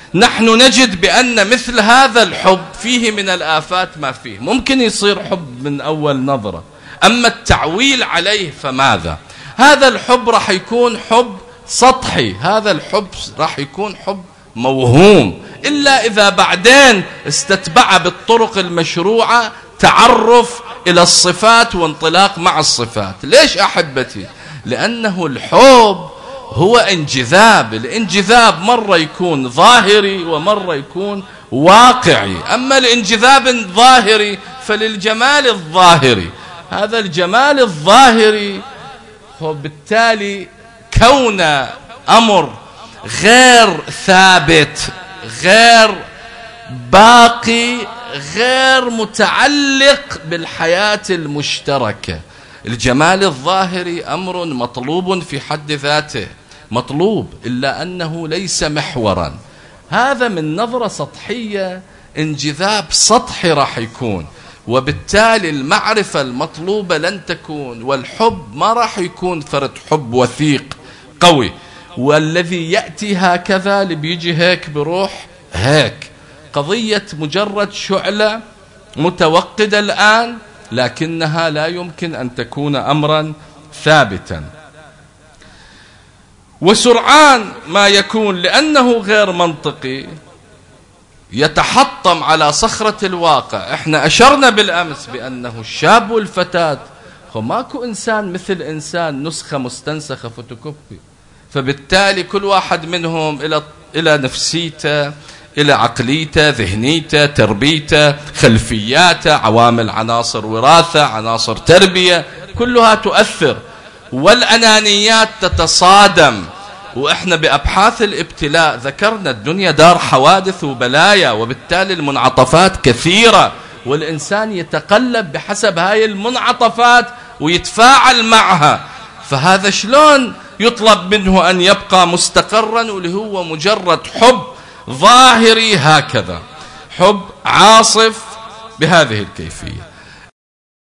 نحن نجد بأن مثل هذا الحب فيه من الآفات ما فيه. ممكن يصير حب من أول نظرة، أما التعويل عليه فماذا؟ هذا الحب راح يكون حب سطحي، هذا الحب راح يكون حب موهوم، إلا إذا بعدين استتبع بالطرق المشروعة تعرف إلى الصفات وانطلاق مع الصفات. ليش أحبتي؟ لأنه الحب هو انجذاب. الانجذاب مرة يكون ظاهري ومرة يكون واقعي. أما الانجذاب الظاهري فللجمال الظاهري، هذا الجمال الظاهري هو بالتالي كون أمر غير ثابت، غير باقي، غير متعلق بالحياة المشتركة. الجمال الظاهري أمر مطلوب في حد ذاته، مطلوب، إلا أنه ليس محورا. هذا من نظرة سطحية انجذاب سطحي راح يكون، وبالتالي المعرفة المطلوبة لن تكون، والحب ما راح يكون فرد حب وثيق قوي. والذي يأتي هكذا اللي بيجي هيك بروح هيك، قضية مجرد شعلة متوقدة الآن، لكنها لا يمكن أن تكون أمرا ثابتا. وسرعان ما يكون لأنه غير منطقي يتحطم على صخرة الواقع. احنا أشرنا بالأمس بأنه الشاب والفتاة ماكو إنسان مثل إنسان، نسخة مستنسخة فوتوكوبي. فبالتالي كل واحد منهم إلى نفسيته، إلى عقليته، ذهنيته، تربيته، خلفياته، عوامل، عناصر وراثة، عناصر تربية، كلها تؤثر، والأنانيات تتصادم. وإحنا بأبحاث الابتلاء ذكرنا الدنيا دار حوادث وبلايا، وبالتالي المنعطفات كثيرة، والإنسان يتقلب بحسب هاي المنعطفات ويتفاعل معها. فهذا شلون يطلب منه أن يبقى مستقرا واللي هو مجرد حب ظاهري هكذا، حب عاصف بهذه الكيفية؟